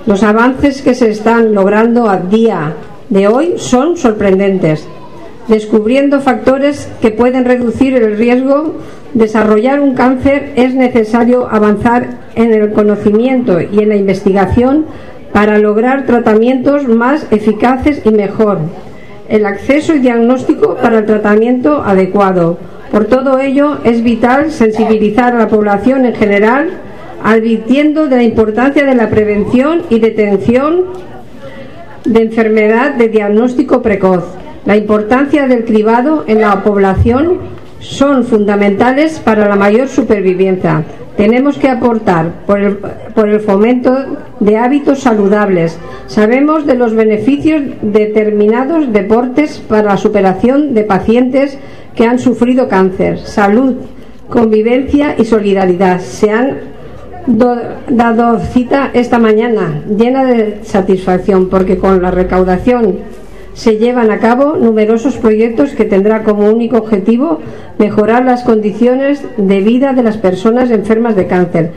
Los avances que se están logrando a día de hoy son sorprendentes, descubriendo factores que pueden reducir el riesgo de desarrollar un cáncer. Es necesario avanzar en el conocimiento y en la investigación para lograr tratamientos más eficaces y mejor el acceso y diagnóstico para el tratamiento adecuado. Por todo ello, es vital sensibilizar a la población en general, advirtiendo de la importancia de la prevención y detención de enfermedad de diagnóstico precoz. La importancia del cribado en la población son fundamentales para la mayor supervivencia. Tenemos que aportar por el fomento de hábitos saludables. Sabemos de los beneficios de determinados deportes para la superación de pacientes que han sufrido cáncer. Salud, convivencia y solidaridad. Se han dado cita esta mañana llena de satisfacción, porque con la recaudación se llevan a cabo numerosos proyectos que tendrá como único objetivo mejorar las condiciones de vida de las personas enfermas de cáncer.